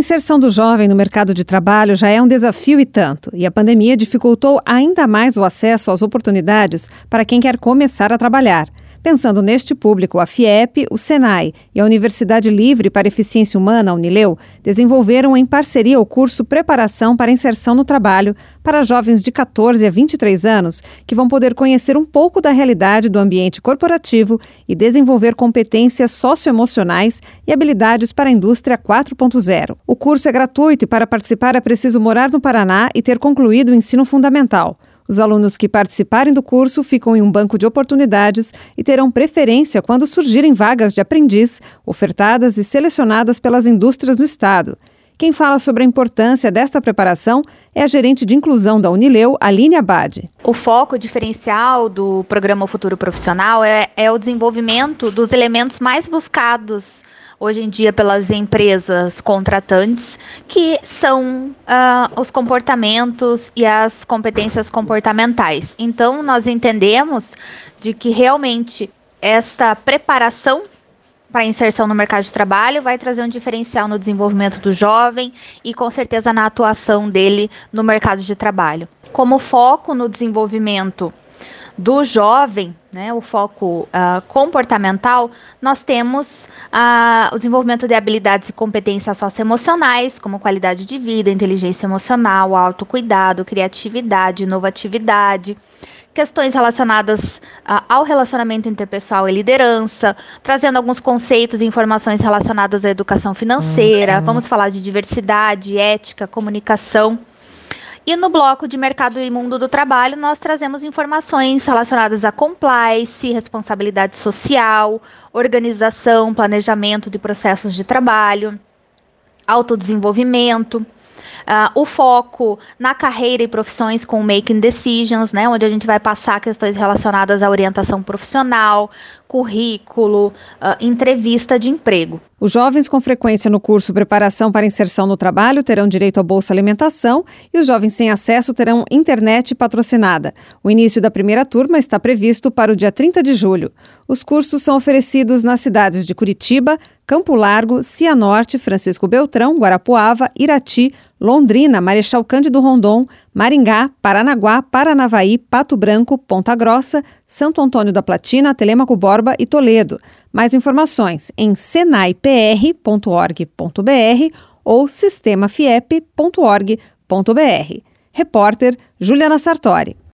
A inserção do jovem no mercado de trabalho já é um desafio e tanto, e a pandemia dificultou ainda mais o acesso às oportunidades para quem quer começar a trabalhar. Pensando neste público, a FIEP, o SENAI e a Universidade Livre para Eficiência Humana, a Unileu, desenvolveram em parceria o curso Preparação para Inserção no Trabalho para jovens de 14 a 23 anos, que vão poder conhecer um pouco da realidade do ambiente corporativo e desenvolver competências socioemocionais e habilidades para a indústria 4.0. O curso é gratuito e para participar é preciso morar no Paraná e ter concluído o ensino fundamental. Os alunos que participarem do curso ficam em um banco de oportunidades e terão preferência quando surgirem vagas de aprendiz, ofertadas e selecionadas pelas indústrias no estado. Quem fala sobre a importância desta preparação é a gerente de inclusão da Unileu, Aline Abad. O foco diferencial do programa Futuro Profissional é o desenvolvimento dos elementos mais buscados hoje em dia pelas empresas contratantes, que são os comportamentos e as competências comportamentais. Então, nós entendemos de que realmente esta preparação para a inserção no mercado de trabalho vai trazer um diferencial no desenvolvimento do jovem e, com certeza, na atuação dele no mercado de trabalho. Como foco no desenvolvimento do jovem, o foco comportamental, nós temos o desenvolvimento de habilidades e competências socioemocionais, como qualidade de vida, inteligência emocional, autocuidado, criatividade, inovatividade, questões relacionadas ao relacionamento interpessoal e liderança, trazendo alguns conceitos e informações relacionadas à educação financeira. Vamos falar de diversidade, ética, comunicação. E no bloco de mercado e mundo do trabalho, nós trazemos informações relacionadas a compliance, responsabilidade social, organização, planejamento de processos de trabalho, autodesenvolvimento, o foco na carreira e profissões com Making Decisions, onde a gente vai passar questões relacionadas à orientação profissional, currículo, entrevista de emprego. Os jovens com frequência no curso Preparação para Inserção no Trabalho terão direito à Bolsa Alimentação e os jovens sem acesso terão internet patrocinada. O início da primeira turma está previsto para o dia 30 de julho. Os cursos são oferecidos nas cidades de Curitiba, Campo Largo, Cianorte, Francisco Beltrão, Guarapuava, Irati, Londrina, Marechal Cândido Rondon, Maringá, Paranaguá, Paranavaí, Pato Branco, Ponta Grossa, Santo Antônio da Platina, Telêmaco Borba e Toledo. Mais informações em senaipr.org.br ou sistemafiep.org.br. Repórter Juliana Sartori.